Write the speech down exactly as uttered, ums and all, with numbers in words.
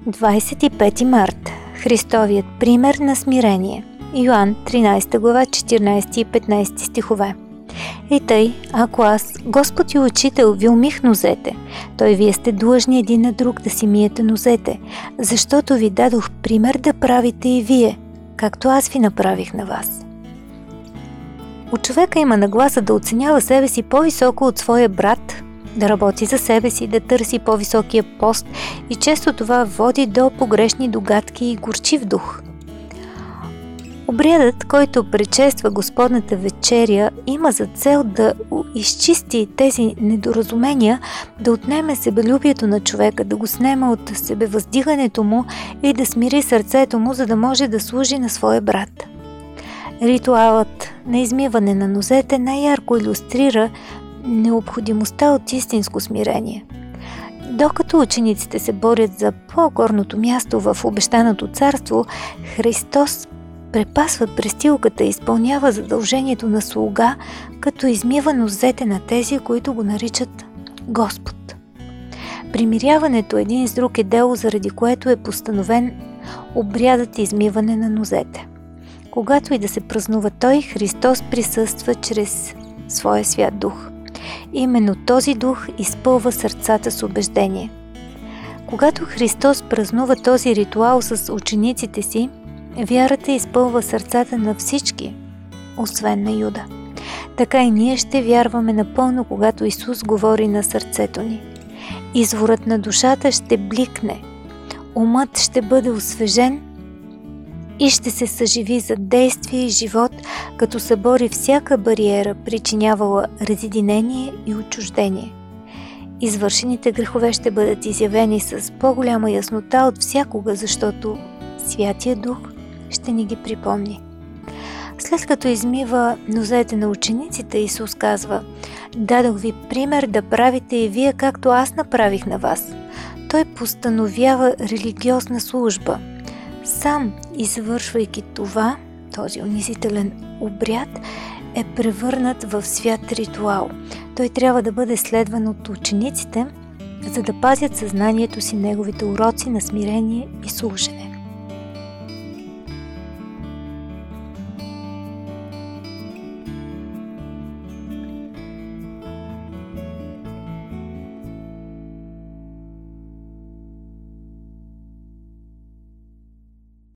двадесет и пети март. Христовият пример на смирение. Йоан, тринадесета глава, четиринадесети и петнадесети стихове. И тъй, ако аз, Господ и Учител, ви умих нозете, той вие сте длъжни един на друг да си миете нозете, защото ви дадох пример да правите и вие, както аз ви направих на вас. У човека има нагласа да оценява себе си по-високо от своя брат, да работи за себе си, да търси по-високия пост и често това води до погрешни догадки и горчив дух. Обрядът, който предшества Господната вечеря, има за цел да изчисти тези недоразумения, да отнеме себелюбието на човека, да го снеме от себевъздигането му и да смири сърцето му, за да може да служи на своя брат. Ритуалът на измиване на нозете най-ярко илюстрира необходимостта от истинско смирение. Докато учениците се борят за по-горното място в обещаното царство, Христос препасва престилката и изпълнява задължението на слуга, като измива нозете на тези, които го наричат Господ. Примиряването един с друг е дело, заради което е постановен обрядът измиване на нозете. Когато и да се празнува той, Христос присъства чрез своя свят дух. Именно този дух изпълва сърцата с убеждение. Когато Христос празнува този ритуал с учениците си, вярата изпълва сърцата на всички, освен на Юда. Така и ние ще вярваме напълно, когато Исус говори на сърцето ни. Изворът на душата ще бликне, умът ще бъде освежен и ще се съживи за действие и живот, като събори всяка бариера, причинявала разединение и отчуждение. Извършените грехове ще бъдат изявени с по-голяма яснота от всякога, защото Святия Дух ще ни ги припомни. След като измива нозете на учениците, Исус казва: «Дадох ви пример да правите и вие, както аз направих на вас». Той постановява религиозна служба. Сам, извършвайки това, този унизителен обряд е превърнат в свят ритуал. Той трябва да бъде следван от учениците, за да пазят съзнанието си неговите уроци на смирение и служене.